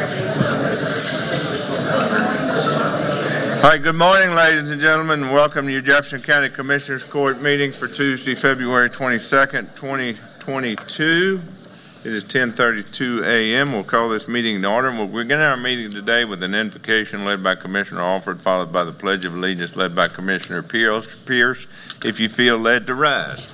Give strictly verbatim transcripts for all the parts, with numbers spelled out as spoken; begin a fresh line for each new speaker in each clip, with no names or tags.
All right, good morning, ladies and gentlemen, and welcome to your Jefferson County Commissioners Court meeting for Tuesday, February twenty-second, twenty twenty-two. It is ten thirty-two a m We'll call this meeting to order. We'll begin our meeting today with an invocation led by Commissioner Alford, followed by the Pledge of Allegiance led by Commissioner Pierce. Pierce, if you feel led to rise.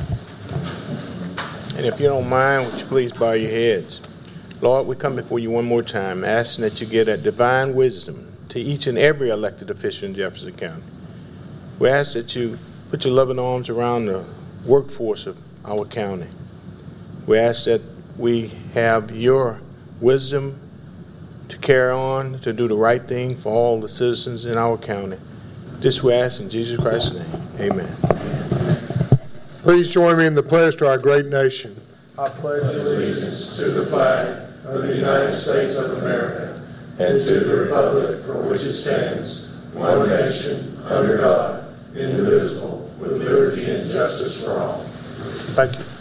And if you don't mind, would you please bow your heads? Lord, we come before you one more time, asking that you get a divine wisdom to each and every elected official in Jefferson County. We ask that you put your loving arms around the workforce of our county. We ask that we have your wisdom to carry on, to do the right thing for all the citizens in our county. This we ask in Jesus Christ's name. Amen.
Please join me in the pledge to our great nation.
I pledge allegiance to the flag of the United States of America and to the republic for which it stands, one nation, under God, indivisible, with liberty and justice for all.
Thank you.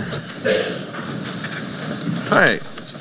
All right.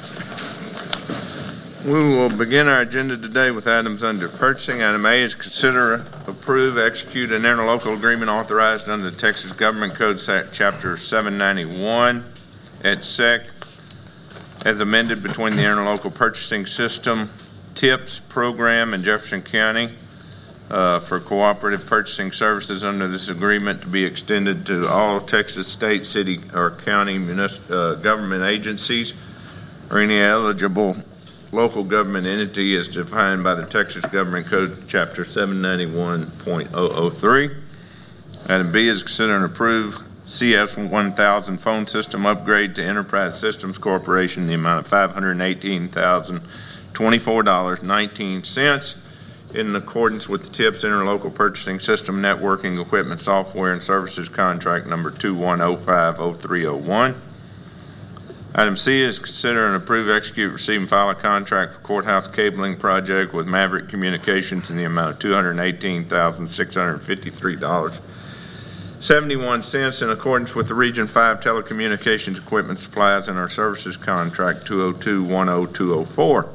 We will begin our agenda today with items under purchasing. Item A is consider, approve, execute an interlocal agreement authorized under the Texas Government Code Chapter seven ninety-one et sec. As amended between the Interlocal Purchasing System TIPS program in Jefferson County uh, for cooperative purchasing services under this agreement to be extended to all Texas state, city, or county uh, government agencies or any eligible local government entity as defined by the Texas Government Code Chapter seven ninety-one point zero zero three. Item B is consider and approve C S one thousand phone system upgrade to Enterprise Systems Corporation in the amount of five hundred eighteen thousand twenty-four dollars and nineteen cents in accordance with the TIPS Interlocal Purchasing System Networking Equipment Software and Services Contract number two one zero five zero three zero one. Item C is consider and approve, execute, receive, and file a contract for courthouse cabling project with Maverick Communications in the amount of two hundred eighteen thousand six hundred fifty-three dollars and seventy-one cents in accordance with the Region five Telecommunications Equipment Supplies and our Services Contract two zero two one zero two zero four.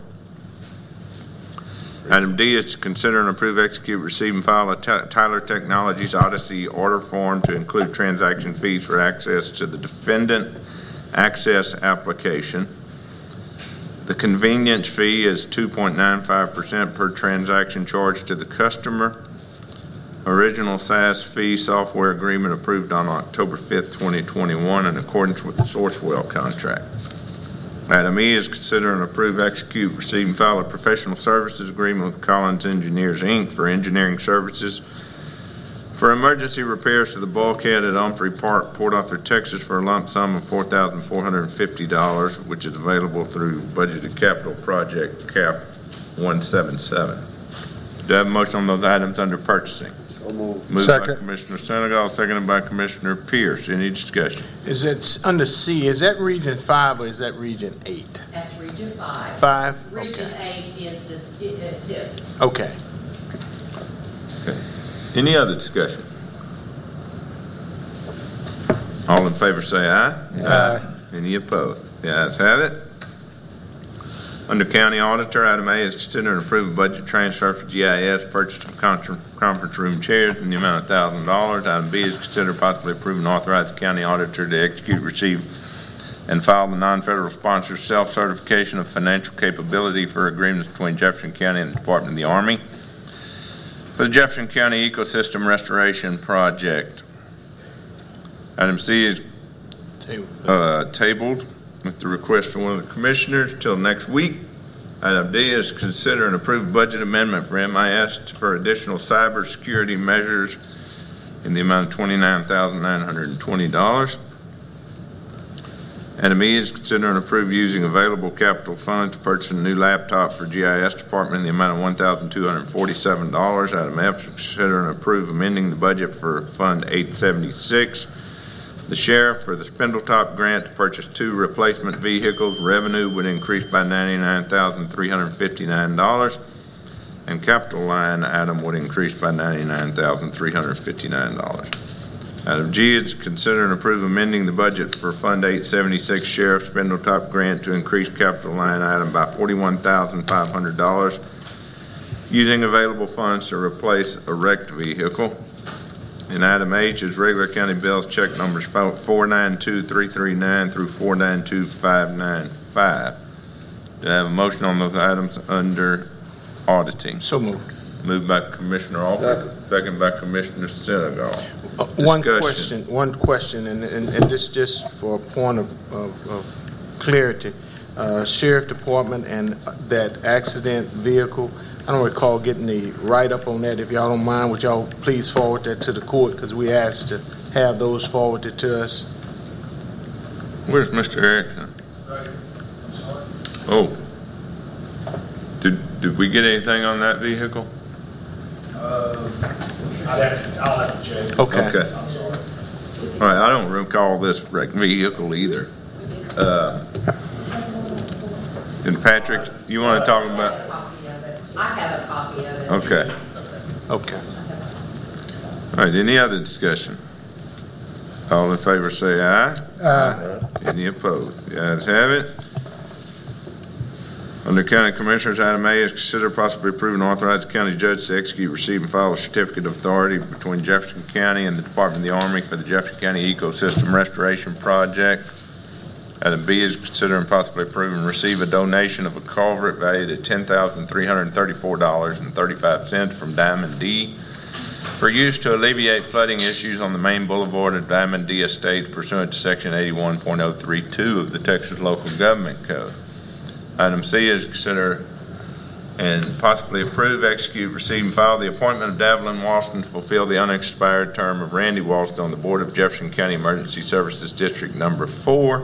Item D is to consider and approve, execute, receive, and file a Tyler Technologies Odyssey order form to include transaction fees for access to the defendant access application. The convenience fee is two point nine five percent per transaction charged to the customer. Original SaaS fee software agreement approved on October fifth, twenty twenty-one in accordance with the Sourcewell contract. Item E is consider and approve, execute, receive, and file a professional services agreement with Collins Engineers, Incorporated for engineering services for emergency repairs to the bulkhead at Humphrey Park, Port Arthur, Texas, for a lump sum of four thousand four hundred fifty dollars, which is available through budgeted capital project cap one seventy-seven. Do I have a motion on those items under purchasing?
So moved.
Moved
Second.
by Commissioner Senegal, seconded by Commissioner Pierce. Any discussion?
Is it under C, is that Region five or is that Region eight?
That's Region five.
Five?
Region
Okay.
eight is the uh, TIPS.
Okay.
Okay. Any other discussion? All in favor say aye.
Aye.
Any opposed? The ayes have it. Under County Auditor, item A is consider and approve a budget transfer for G I S purchase of conference room chairs in the amount of one thousand dollars. Item B is consider possibly approving and authorize the County Auditor to execute, receive, and file the non-federal sponsor self-certification of financial capability for agreements between Jefferson County and the Department of the Army for the Jefferson County Ecosystem Restoration Project. Item C is uh, tabled with the request of one of the commissioners till next week. Item D is consider and approve budget amendment for M I S for additional cybersecurity measures in the amount of twenty-nine thousand nine hundred twenty dollars. Item E is consider and approve using available capital funds to purchase a new laptop for G I S department in the amount of one thousand two hundred forty-seven dollars. Item F is consider and approve amending the budget for Fund eight seventy-six, the sheriff, for the Spindletop grant to purchase two replacement vehicles. Revenue would increase by ninety-nine thousand three hundred fifty-nine dollars, and capital line item would increase by ninety-nine thousand three hundred fifty-nine dollars. Item G is to consider and approve amending the budget for Fund eight seventy-six Sheriff Spindletop Grant to increase capital line item by forty-one thousand five hundred dollars using available funds to replace a wrecked vehicle. And item H is regular county bills check numbers four nine two three three nine through four nine two five nine five. Do I have a motion on those items under auditing?
So moved.
Moved by Commissioner Alford, second by Commissioner Senegal.
Uh, One
Discussion.
question, one question, and, and, and this just for a point of, of, of clarity. Uh, Sheriff Department and that accident vehicle, I don't recall getting the write-up on that. If y'all don't mind, would y'all please forward that to the court, because we asked to have those forwarded to us.
Where's Mister Erickson? Oh. Did, did we get anything on that vehicle?
Uh, I'd have to, I'll have to check.
Okay.
Okay.
I'm sorry.
All right, I don't recall this wrecked vehicle either. Uh, And Patrick, you want to talk about?
I have a copy of it.
Okay.
Okay.
All right, any other discussion? All in favor say aye. Aye. Any opposed? The ayes have it. Under County Commissioners, item A is consider possibly approving and authorize the county judge to execute, receive, and file a certificate of authority between Jefferson County and the Department of the Army for the Jefferson County Ecosystem Restoration Project. Item B is consider and possibly approve and receive a donation of a culvert valued at ten thousand three hundred thirty-four dollars and thirty-five cents from Diamond D for use to alleviate flooding issues on the main boulevard of Diamond D Estates pursuant to Section eighty-one point oh three two of the Texas Local Government Code. Item C is consider and possibly approve, execute, receive, and file the appointment of Davlin Walston to fulfill the unexpired term of Randy Walston on the Board of Jefferson County Emergency Services District Number Four.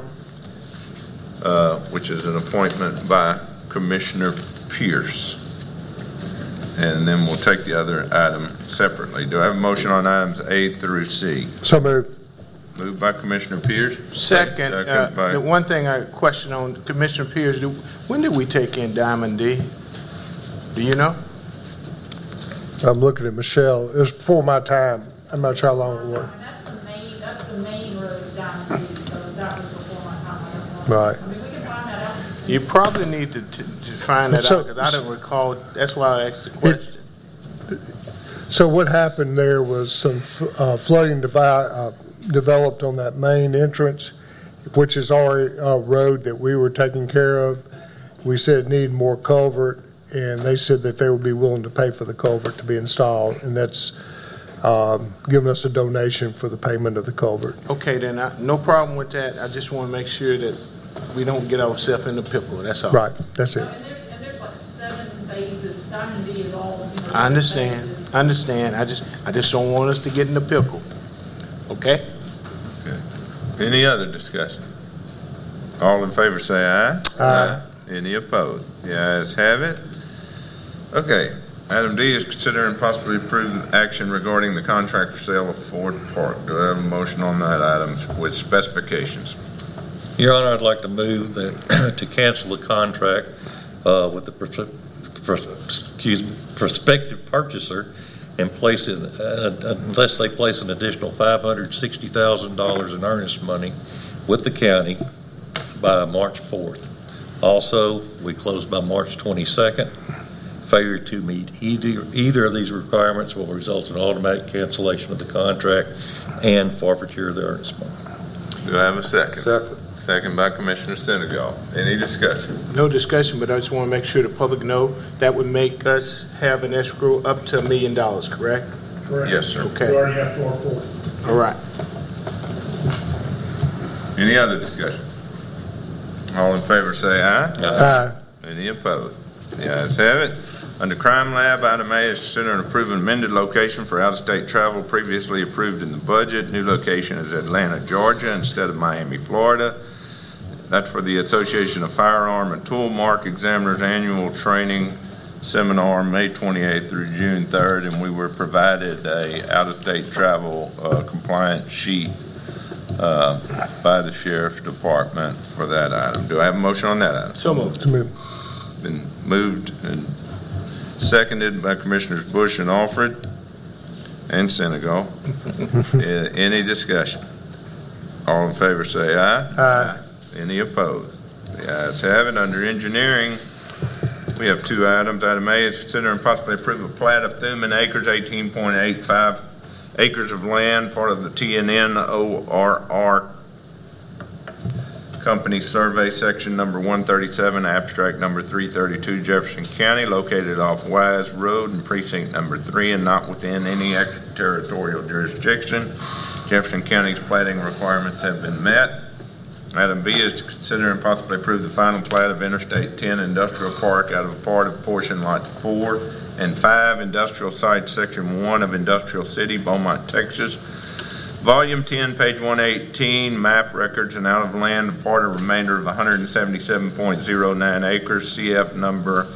Uh, which is an appointment by Commissioner Pierce. And then we'll take the other item separately. Do I have a motion on items A through C?
So moved.
Moved by Commissioner Pierce.
Second, uh,
Second by-
the one thing I question on Commissioner Pierce, do, when did we take in Diamond D? Do you know?
I'm looking at Michelle. It was before my time. I'm not sure how long it was.
That's the main, that's the main road down the street, so that was before my time. I don't know.
Right.
I mean, we can find that out.
You probably need to, to, to find that
So-
out, because I don't recall, that's why I asked the question.
So what happened there was some uh, flooding devi- uh, developed on that main entrance, which is our uh, road that we were taking care of. We said need more culvert, and they said that they would be willing to pay for the culvert to be installed, and that's um, giving us a donation for the payment of the culvert.
Okay, then, I, no problem with that. I just want to make sure that we don't get ourselves in the pickle, that's all.
Right, that's it.
And there's, and there's like seven phases. Diamond D is all, you know.
I understand,
phases.
I understand. I just, I just don't want us to get in the pickle. Okay?
Any other discussion? All in favor say aye.
Aye.
Any opposed? The ayes have it. Okay. Item D is consider and possibly approve action regarding the contract for sale of Ford Park. Do I have a motion on that item with specifications?
Your Honor, I'd like to move that to cancel the contract uh, with the pers- pers- excuse me, prospective purchaser and place it, uh, unless they place an additional five hundred sixty thousand dollars in earnest money with the county by March fourth. Also, we close by March twenty-second. Failure to meet either, either of these requirements will result in automatic cancellation of the contract and forfeiture of the earnest money.
Do I have a second?
Second.
Second by Commissioner Senegal. Any discussion?
No discussion, but I just want to make sure the public know that would make us have an escrow up to a million dollars, correct?
Correct.
Yes, sir.
Okay.
We already have four forty.
All right.
Any other discussion? All in favor say aye.
Aye.
Any opposed? The ayes have it. Under Crime Lab, item A is consider and approve an amended location for out-of-state travel previously approved in the budget. New location is Atlanta, Georgia, instead of Miami, Florida. That's for the Association of Firearm and Tool Mark Examiners Annual Training Seminar, May twenty-eighth through June third, and we were provided a out-of-state travel uh, compliance sheet uh, by the Sheriff's Department for that item. Do I have a motion on that item?
So moved.
So moved.
Been moved and seconded by Commissioners Bush and Alfred. and Senegal. Uh, Any discussion? All in favor say aye.
Aye.
Any opposed? The ayes have it. Under engineering, we have two items. Item A is consider and possibly approve a plat of Thuman Acres, eighteen point eight five acres of land, part of the T N N O R R Company Survey, section number one thirty-seven, abstract number three thirty-two, Jefferson County, located off Wise Road in precinct number three and not within any extraterritorial jurisdiction. Jefferson County's plating requirements have been met. Item B is to consider and possibly approve the final plat of Interstate ten Industrial Park out of a part of portion lots four and five, Industrial Site, Section one of Industrial City, Beaumont, Texas. Volume ten, page one eighteen, map records and out of land, a part of remainder of one hundred seventy-seven point zero nine acres, C F number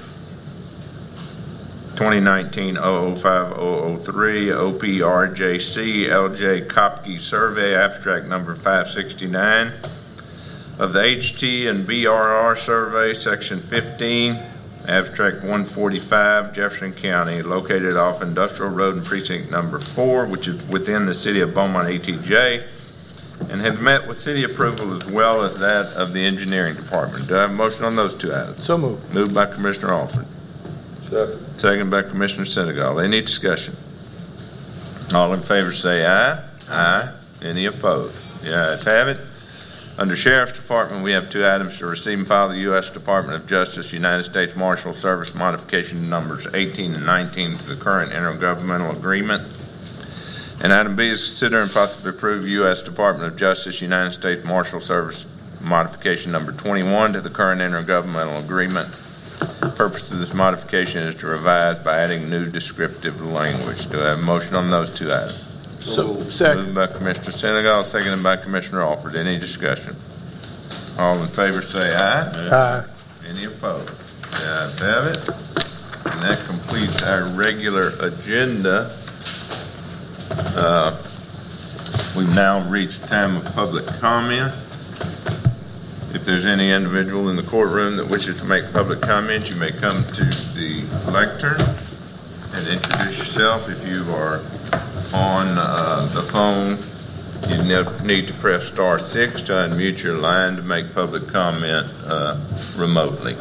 twenty nineteen oh oh five oh oh three, O P R J C L J Kopke Survey, abstract number five sixty-nine. Of the H T and B R R Survey, section fifteen, abstract one forty-five, Jefferson County, located off Industrial Road in precinct number four, which is within the city of Beaumont E T J, and have met with city approval as well as that of the engineering department. Do I have a motion on those two items?
So moved.
Moved by Commissioner Alford.
Second.
Second by Commissioner Senegal. Any discussion? All in favor say aye. Aye. Any opposed? The ayes have it. Under Sheriff's Department, we have two items to receive and file the U S Department of Justice United States Marshal Service modification numbers eighteen and nineteen to the current intergovernmental agreement. And item B is consider and possibly approve U S Department of Justice United States Marshal Service modification number twenty-one to the current intergovernmental agreement. The purpose of this modification is to revise by adding new descriptive language. Do I have a motion on those two items?
So, second.
Moved by Commissioner Senegal, seconded by Commissioner Alford. Any discussion? All in favor say aye.
Aye.
Any opposed? The ayes have it. And that completes our regular agenda. Uh, We've now reached time of public comment. If there's any individual in the courtroom that wishes to make public comment, you may come to the lectern and introduce yourself. If you are on uh, the phone, you ne- need to press star six to unmute your line to make public comment uh, remotely.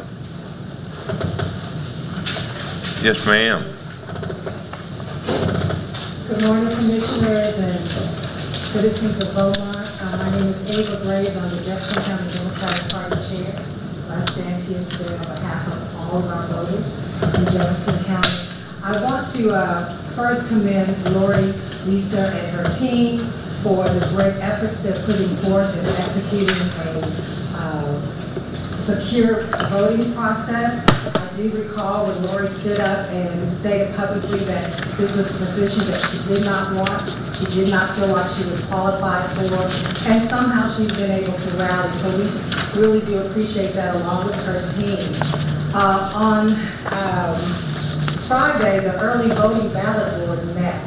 Yes, ma'am.
Good morning, commissioners and citizens of Beaumont. Uh, my name is Ava Graves. I'm the Jefferson County Democratic Party Chair. I stand here today on behalf of all of our voters in Jefferson County. I want to uh, first commend Lori Leister and her team for the great efforts they're putting forth in executing a uh, secure voting process. I do recall when Lori stood up and stated publicly that this was a position that she did not want, she did not feel like she was qualified for, and somehow she's been able to rally. So we really do appreciate that along with her team. Uh, on um, Friday, the early voting ballot board met.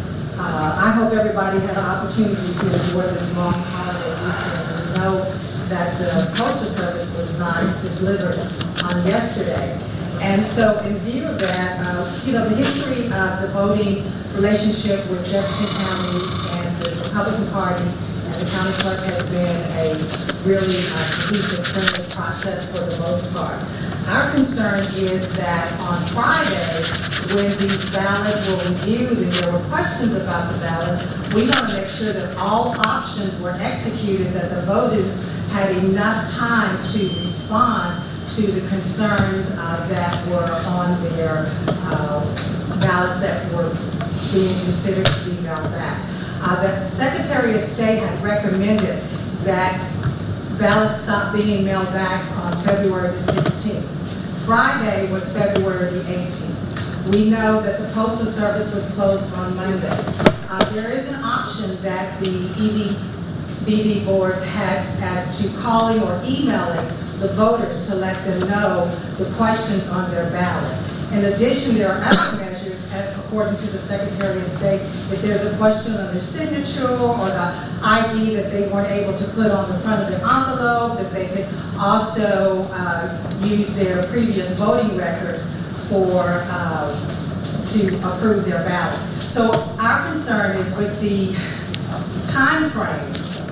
Uh, I hope everybody had an opportunity to enjoy this long holiday weekend. We know that the Postal Service was not delivered on yesterday. And so in view of that, uh, you know, the history of the voting relationship with Jefferson County and the Republican Party and the county clerk has been a really uh, cohesive, friendly process for the most part. Our concern is that on Friday, when these ballots were reviewed and there were questions about the ballot, we want to make sure that all options were executed, that the voters had enough time to respond to the concerns uh, that were on their uh, ballots that were being considered to be mailed back. Uh, the Secretary of State had recommended that ballots stop being mailed back on February the sixteenth. Friday was February the eighteenth. We know that the Postal Service was closed on Monday. Uh, there is an option that the E B D board had as to calling or emailing the voters to let them know the questions on their ballot. In addition, there are other measures, according to the Secretary of State, if there's a question on their signature or the I D that they weren't able to put on the front of their envelope, that they could also uh, use their previous voting record for uh, to approve their ballot. So our concern is with the time frame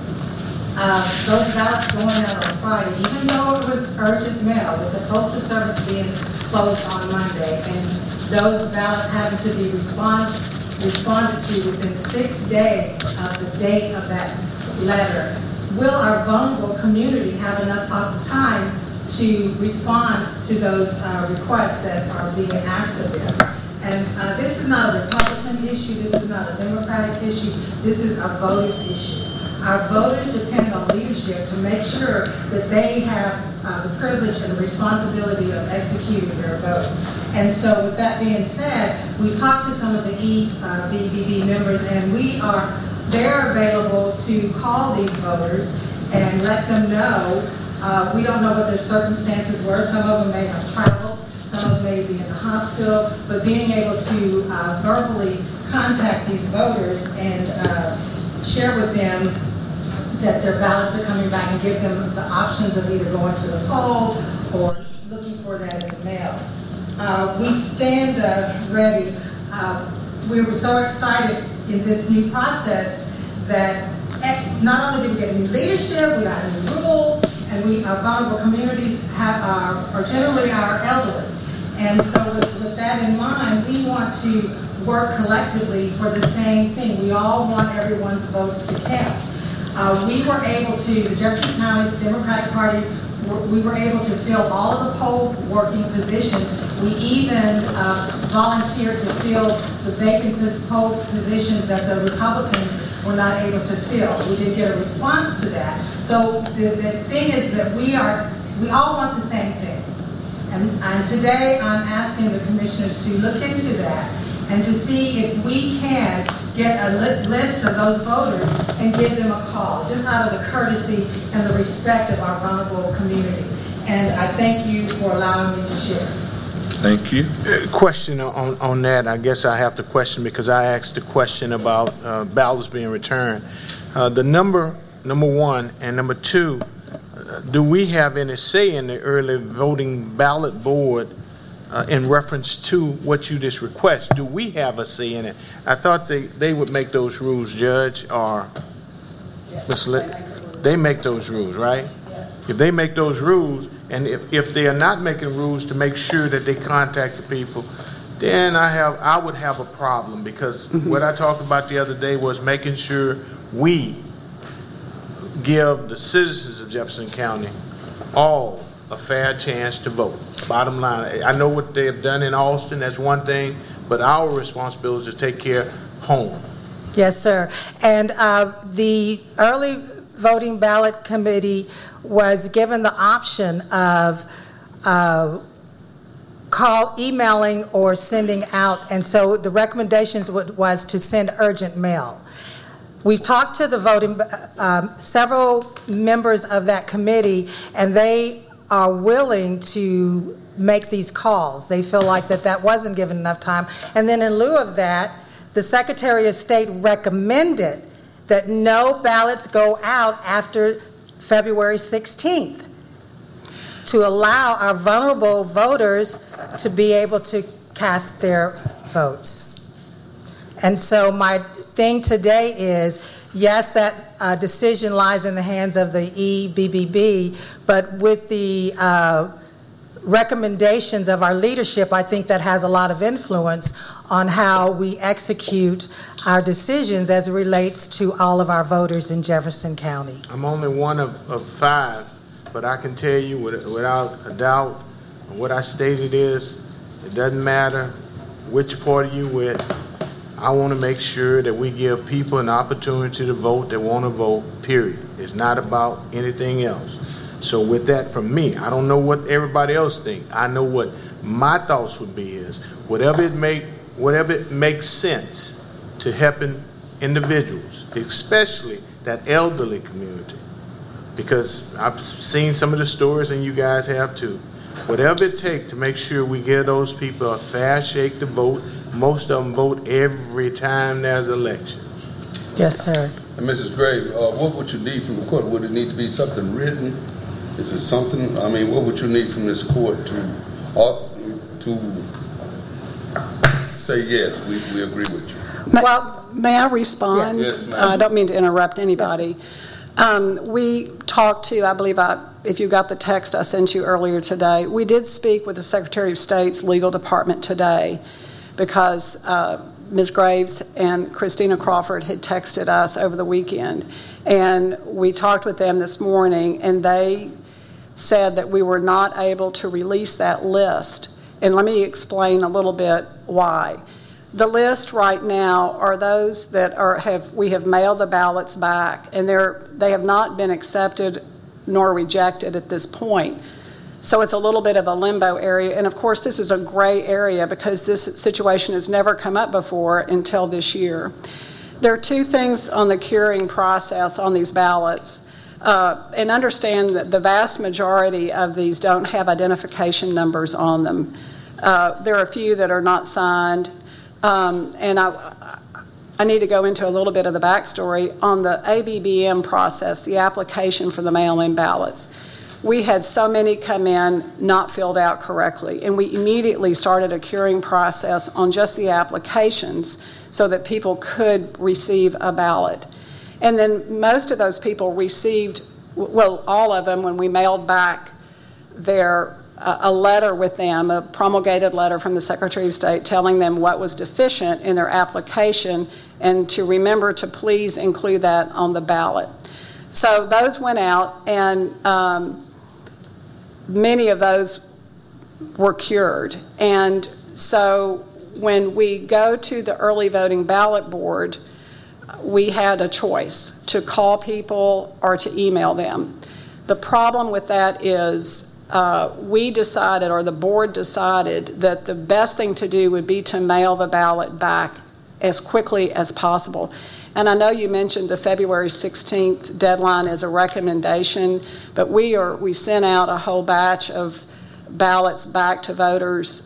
of those ballots going out on Friday, even though it was urgent mail, with the postal service being closed on Monday, and those ballots having to be respond, responded to within six days of the date of that letter. Will our vulnerable community have enough time to respond to those uh, requests that are being asked of them? And uh, this is not a Republican issue, this is not a Democratic issue, this is our voters' issues. Our voters depend on leadership to make sure that they have uh, the privilege and the responsibility of executing their vote. And so with that being said, we talked to some of the E B B B members, and we are, they're available to call these voters and let them know. Uh, we don't know what their circumstances were. Some of them may have traveled, some of them may be in the hospital, but being able to uh, verbally contact these voters and uh, share with them that their ballots are coming back and give them the options of either going to the poll or looking for that in the mail. Uh, we stand uh, ready. Uh, we were so excited in this new process that not only did we get new leadership, we got new rules, and we, our vulnerable communities have our, are generally our elderly. And so with, with that in mind, we want to work collectively for the same thing. We all want everyone's votes to count. Uh, we were able to, the Jefferson County Democratic Party, we were able to fill all of the poll working positions. We even uh, volunteered to fill the vacant poll positions that the Republicans were not able to fill. We did get a response to that. So the, the thing is that we are, we all want the same thing. And, and today I'm asking the commissioners to look into that and to see if we can get a li list of those voters and give them a call, just out of the courtesy and the respect of our vulnerable community. And I thank you for allowing me to share.
Thank you.
Uh, question on, on that, I guess I have to question because I asked a question about uh, ballots being returned. Uh, the number, number one, and number two, uh, do we have any say in the early voting ballot board uh, in reference to what you just request? Do we have a say in it? I thought they, they would make those rules, Judge, or
Yes,
Miz they make those rules, right?
Yes.
If they make those rules, and if, if they are not making rules to make sure that they contact the people, then I have I would have a problem, because mm-hmm. what I talked about the other day was making sure we give the citizens of Jefferson County all a fair chance to vote. Bottom line, I know what they have done in Austin, that's one thing, but our responsibility is to take care home.
Yes, sir. And uh, the early voting ballot committee was given the option of uh, call, emailing, or sending out, and so the recommendations was to send urgent mail. We've talked to the voting, um, several members of that committee, and they are willing to make these calls. They feel like that that wasn't given enough time. And then in lieu of that, the Secretary of State recommended that no ballots go out after February sixteenth to allow our vulnerable voters to be able to cast their votes. And so my thing today is, yes, that uh, decision lies in the hands of the E B B B, but with the uh, recommendations of our leadership, I think that has a lot of influence on how we execute our decisions as it relates to all of our voters in Jefferson County.
I'm only one of, of five, but I can tell you with, without a doubt, what I stated is, it doesn't matter which party you with. I want to make sure that we give people an opportunity to vote that want to vote, period. It's not about anything else. So with that from me, I don't know what everybody else thinks. I know what my thoughts would be is, whatever it make, whatever it makes sense to helping individuals, especially that elderly community, because I've seen some of the stories and you guys have too. Whatever it takes to make sure we give those people a fair shake to vote. Most of them vote every time there's an election.
Yes, sir.
And Missus Gray, uh, what would you need from the court? Would it need to be something written? Is it something, I mean, what would you need from this court to uh, to say, yes, we, we agree with you?
Well, may I respond?
Yes. Yes, ma'am.
Uh, I don't mean to interrupt anybody. Um, we talked to, I believe, I, if you got the text I sent you earlier today, we did speak with the Secretary of State's legal department today because uh, Miz Graves and Christina Crawford had texted us over the weekend. And we talked with them this morning, and they said that we were not able to release that list. And let me explain a little bit why. The list right now are those that are have we have mailed the ballots back, and they're they have not been accepted nor rejected at this point. So it's a little bit of a limbo area, and of course this is a gray area because this situation has never come up before until this year. There are two things on the curing process on these ballots, uh, and understand that the vast majority of these don't have identification numbers on them. Uh, there are a few that are not signed. Um, and I, I need to go into a little bit of the backstory. On the A B B M process, the application for the mail-in ballots, we had so many come in not filled out correctly, and we immediately started a curing process on just the applications so that people could receive a ballot. And then most of those people received, well, all of them, when we mailed back their a letter with them, a promulgated letter from the Secretary of State telling them what was deficient in their application and to remember to please include that on the ballot. So those went out, and um, many of those were cured. And so when we go to the early voting ballot board, we had a choice to call people or to email them. The problem with that is Uh, we decided, or the board decided, that the best thing to do would be to mail the ballot back as quickly as possible. And I know you mentioned the February sixteenth deadline as a recommendation, but we are we sent out a whole batch of ballots back to voters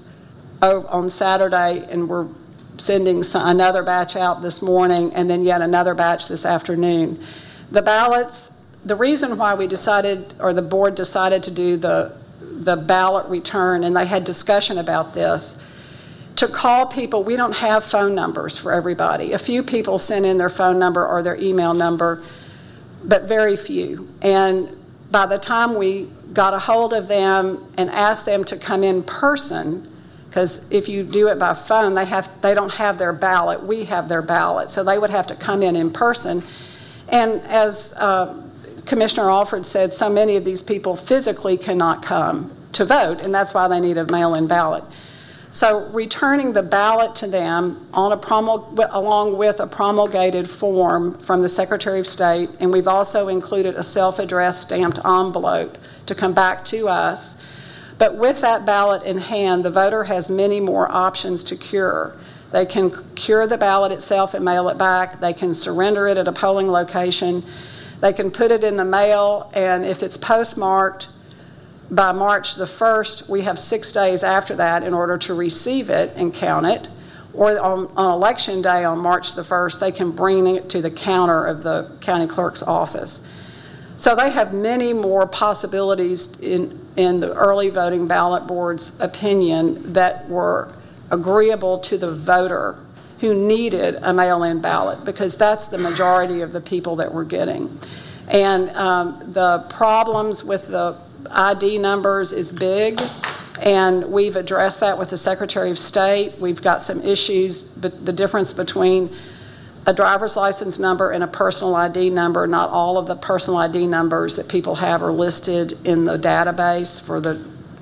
on Saturday, and we're sending some, another batch out this morning, and then yet another batch this afternoon. The ballots. The reason why we decided, or the board decided to do the, the ballot return, and they had discussion about this, to call people, we don't have phone numbers for everybody. A few people sent in their phone number or their email number, but very few. And by the time we got a hold of them and asked them to come in person, because if you do it by phone, they have they don't have their ballot. We have their ballot, so they would have to come in in person. And as uh, Commissioner Alford said, so many of these people physically cannot come to vote, and that's why they need a mail-in ballot. So returning the ballot to them on a promul- along with a promulgated form from the Secretary of State, and we've also included a self-addressed stamped envelope to come back to us. But with that ballot in hand, the voter has many more options to cure. They can cure the ballot itself and mail it back. They can surrender it at a polling location. They can put it in the mail, and if it's postmarked by March the first, we have six days after that in order to receive it and count it. Or on, on election day on March the first, they can bring it to the counter of the county clerk's office. So they have many more possibilities in, in the early voting ballot board's opinion that were agreeable to the voter who needed a mail-in ballot, because that's the majority of the people that we're getting. And um, the problems with the I D numbers is big, and we've addressed that with the Secretary of State. We've got some issues, but the difference between a driver's license number and a personal I D number, not all of the personal I D numbers that people have are listed in the database for the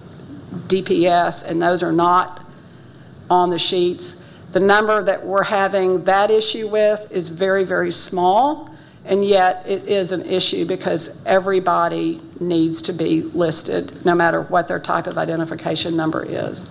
D P S, and those are not on the sheets. The number that we're having that issue with is very, very small, and yet it is an issue because everybody needs to be listed no matter what their type of identification number is.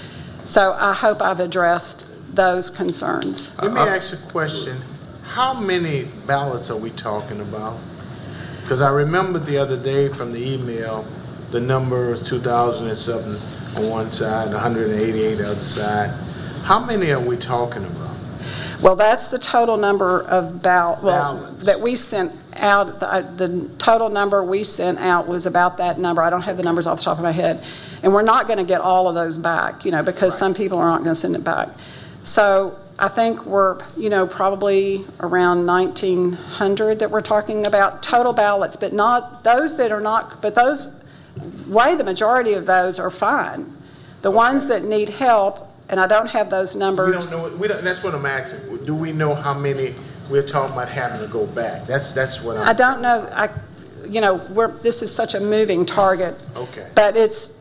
So I hope I've addressed those concerns.
Let me ask a question. How many ballots are we talking about? Because I remember the other day from the email, the number was two thousand seven on one side, one hundred eighty-eight on the other side. How many are we talking about?
Well, that's the total number of ball- well,
ballots
that we sent out. The, uh, the total number we sent out was about that number. I don't have the numbers off the top of my head. And we're not going to get all of those back, you know, because right. some people are not going to send it back. So I think we're, you know, probably around nineteen hundred that we're talking about total ballots, but not those that are not, but those, way the majority of those are fine. The
Okay.
ones that need help, and I don't have those numbers.
We don't know, we don't, that's what I'm asking. Do we know how many we're talking about having to go back? That's, that's what I'm.
I don't know, I, you know, we're, this is such a moving target.
Okay.
But it's,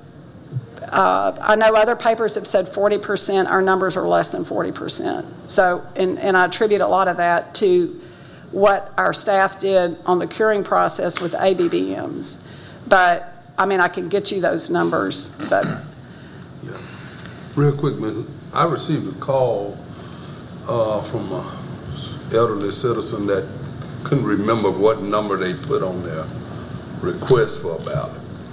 uh, I know other papers have said forty percent, our numbers are less than forty percent. So, and, and I attribute a lot of that to what our staff did on the curing process with A B B Ms. But, I mean, I can get you those numbers, but.
Yeah. Real quick, man, I received a call uh, from an elderly citizen that couldn't remember what number they put on their request for a ballot.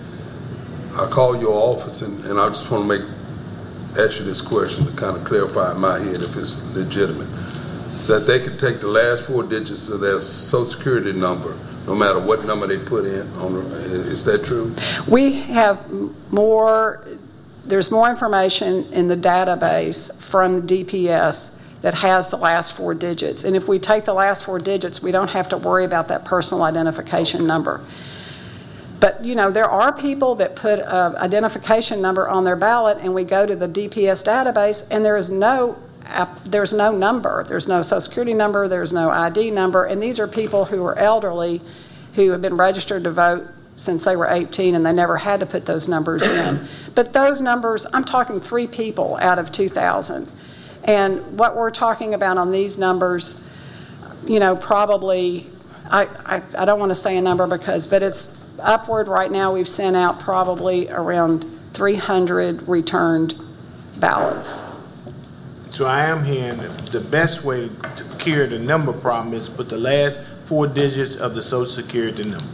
I called your office, and, and I just want to make ask you this question to kind of clarify in my head if it's legitimate. That they could take the last four digits of their Social Security number, no matter what number they put in. On, is that true?
We have more, there's more information in the database from the D P S that has the last four digits. And if we take the last four digits, we don't have to worry about that personal identification okay. number. But, you know, there are people that put an identification number on their ballot, and we go to the D P S database, and there is no there's no number. There's no Social Security number. There's no I D number. And these are people who are elderly who have been registered to vote since they were eighteen, and they never had to put those numbers in. But those numbers, I'm talking three people out of two thousand. And what we're talking about on these numbers, you know, probably, I, I, I don't want to say a number because, but it's upward right now. We've sent out probably around three hundred returned ballots.
So I am hearing that the best way to cure the number problem is put the last four digits of the Social Security number.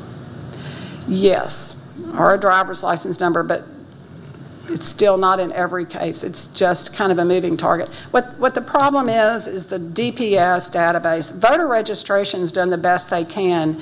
Yes, or a driver's license number, but it's still not in every case. It's just kind of a moving target. What what the problem is, is the D P S database. Voter registration's done the best they can.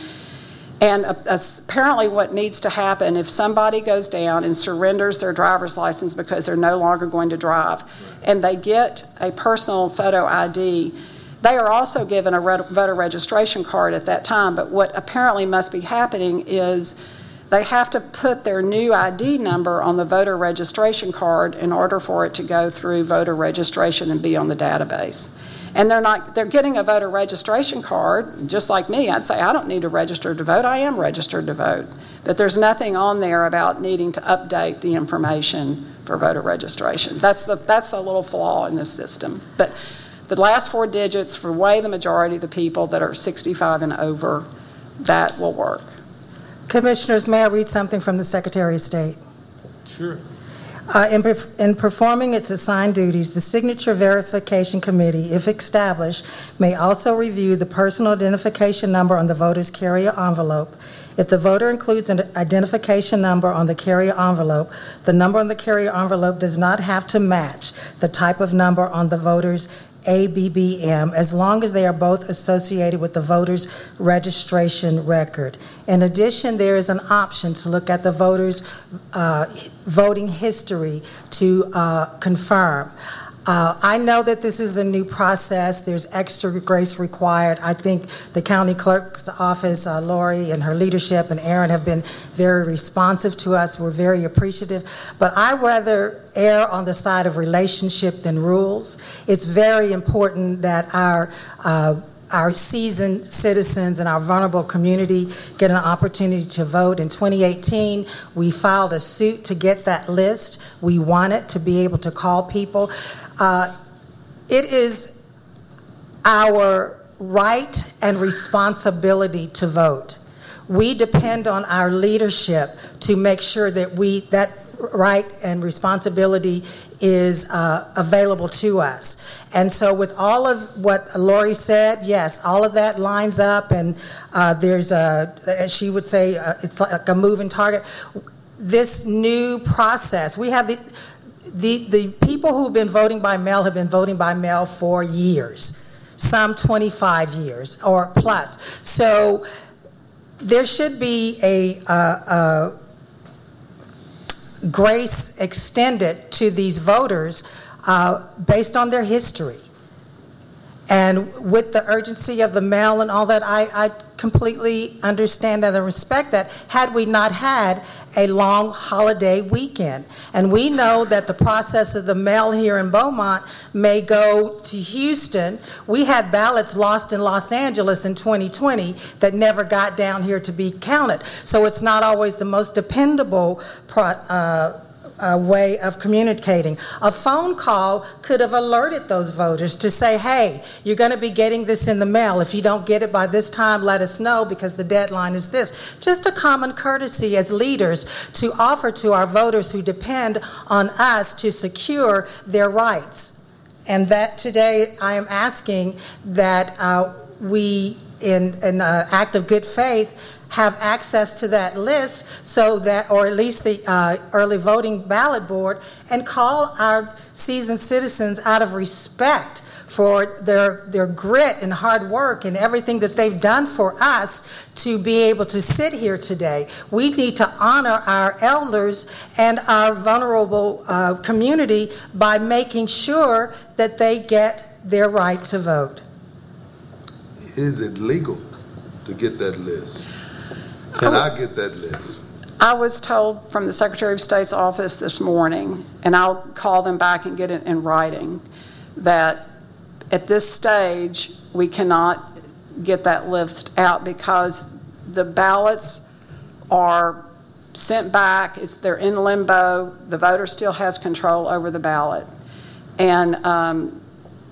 And uh, apparently what needs to happen, if somebody goes down and surrenders their driver's license because they're no longer going to drive, and they get a personal photo I D, they are also given a re- voter registration card at that time. But what apparently must be happening is they have to put their new I D number on the voter registration card in order for it to go through voter registration and be on the database. And they're not, they're getting a voter registration card, just like me. I'd say, I don't need to register to vote. I am registered to vote. But there's nothing on there about needing to update the information for voter registration. That's the that's a little flaw in this system. But the last four digits for way the majority of the people that are sixty-five and over, that will work.
Commissioners, may I read something from the Secretary of State?
Sure.
Uh, in, in performing its assigned duties, the Signature Verification Committee, if established, may also review the personal identification number on the voter's carrier envelope. If the voter includes an identification number on the carrier envelope, the number on the carrier envelope does not have to match the type of number on the voter's A B B M, as long as they are both associated with the voter's registration record. In addition, there is an option to look at the voter's uh, voting history to uh, confirm. Uh, I know that this is a new process. There's extra grace required. I think the county clerk's office, uh, Lori and her leadership, and Aaron have been very responsive to us. We're very appreciative. But I rather err on the side of relationship than rules. It's very important that our uh, our seasoned citizens and our vulnerable community get an opportunity to vote. In twenty eighteen, we filed a suit to get that list. We wanted to be able to call people. Uh, it is our right and responsibility to vote. We depend on our leadership to make sure that we that right and responsibility is uh, available to us. And so with all of what Lori said, yes, all of that lines up, and uh, there's a, as she would say, uh, it's like a moving target. This new process, we have the, the, the people who've been voting by mail have been voting by mail for years, some twenty-five years or plus. So there should be a, uh, uh, grace extended to these voters uh, based on their history. And with the urgency of the mail and all that, I, I completely understand that and respect that, had we not had a long holiday weekend. And we know that the process of the mail here in Beaumont may go to Houston. We had ballots lost in Los Angeles in twenty twenty that never got down here to be counted. So it's not always the most dependable pro, uh, uh, way of communicating. A phone call could have alerted those voters to say, hey, you're going to be getting this in the mail. If you don't get it by this time, let us know because the deadline is this. Just a common courtesy as leaders to offer to our voters who depend on us to secure their rights. And that today I am asking that uh, we, in an uh, act of good faith, have access to that list so that, or at least the uh, early voting ballot board, and call our seasoned citizens out of respect for their their grit and hard work and everything that they've done for us to be able to sit here today. We need to honor our elders and our vulnerable uh, community by making sure that they get their right to vote.
Is it legal to get that list? Can I get that list?
I was told from the Secretary of State's office this morning, and I'll call them back and get it in writing, that at this stage we cannot get that list out because the ballots are sent back. It's, they're in limbo. The voter still has control over the ballot. And um,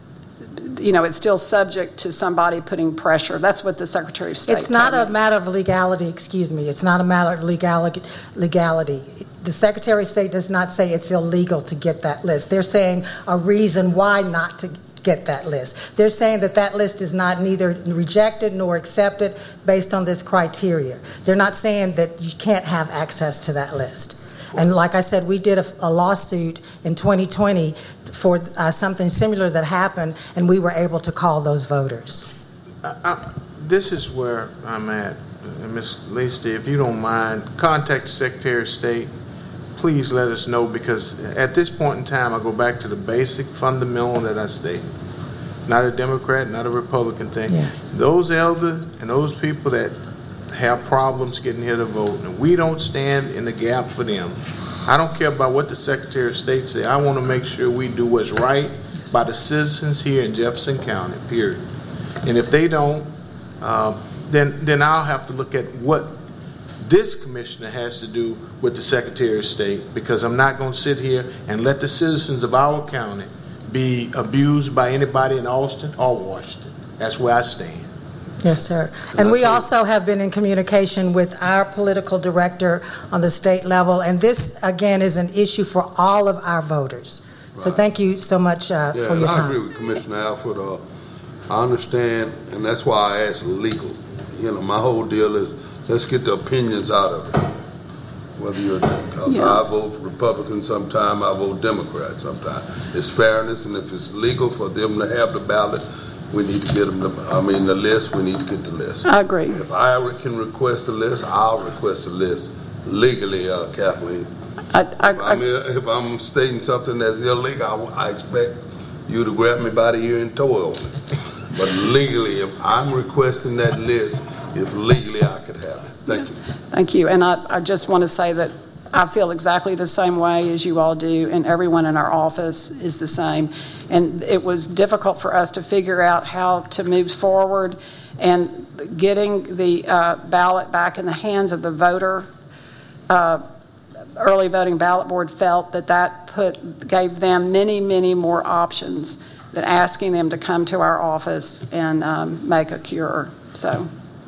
you know, it's still subject to somebody putting pressure. That's what the Secretary of State
It's not
told
a
me.
matter of legality, excuse me. It's not a matter of legality. legality. The Secretary of State does not say it's illegal to get that list. They're saying a reason why not to get that list. They're saying that that list is not neither rejected nor accepted based on this criteria. They're not saying that you can't have access to that list. And like I said, we did a, a lawsuit in twenty twenty for uh, something similar that happened, and we were able to call those voters.
I, I, this is where I'm at. Uh, Miz Lacey, if you don't mind, contact the Secretary of State. Please let us know, because at this point in time, I go back to the basic fundamental that I state. Not a Democrat, not a Republican thing.
Yes.
Those elders and those people that have problems getting here to vote, and we don't stand in the gap for them. I don't care about what the Secretary of State say. I want to make sure we do what's right by the citizens here in Jefferson County, period. And if they don't, uh, then then I'll have to look at what this commissioner has to do with the Secretary of State, because I'm not going to sit here and let the citizens of our county be abused by anybody in Austin or Washington. That's where I stand.
Yes, sir. And we also have been in communication with our political director on the state level, and this, again, is an issue for all of our voters. So thank you so much uh,
Yeah,
for your
I
time.
agree with Commissioner Alford. Uh, I understand, and that's why I asked legal. You know, my whole deal is let's get the opinions out of it. Whether you're, because
Yeah.
I vote Republican sometime, I vote Democrat sometime. It's fairness, and if it's legal for them to have the ballot, we need to get them, the, I mean, the list, we need to get the list.
I agree.
If I can request a list, I'll request a list legally, uh, Kathleen.
I, I,
If I'm,
I,
if I'm stating something that's illegal, I, I expect you to grab me by the ear and toe it on it. But legally, if I'm requesting that list, if legally I could have it. Thank you.
Thank you. And I, I just want to say that I feel exactly the same way as you all do, and everyone in our office is the same. And it was difficult for us to figure out how to move forward, and getting the uh, ballot back in the hands of the voter. Uh, early voting ballot board felt that that put gave them many, many more options than asking them to come to our office and um, make a cure. So,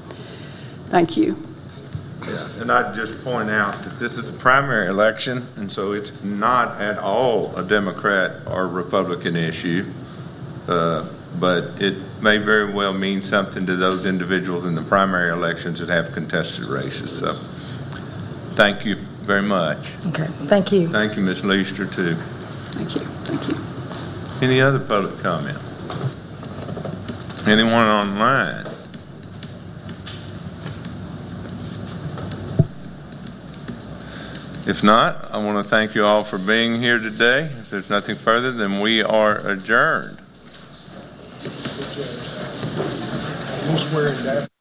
thank you.
Yeah, and I'd just point out that this is a primary election, and so it's not at all a Democrat or Republican issue, uh, but it may very well mean something to those individuals in the primary elections that have contested races. So thank you very much.
Okay, thank you.
Thank you, Miz Leister, too.
Thank you. Thank you.
Any other public comment? Anyone online? If not, I want to thank you all for being here today. If there's nothing further, then we are adjourned.
We'll swear it down.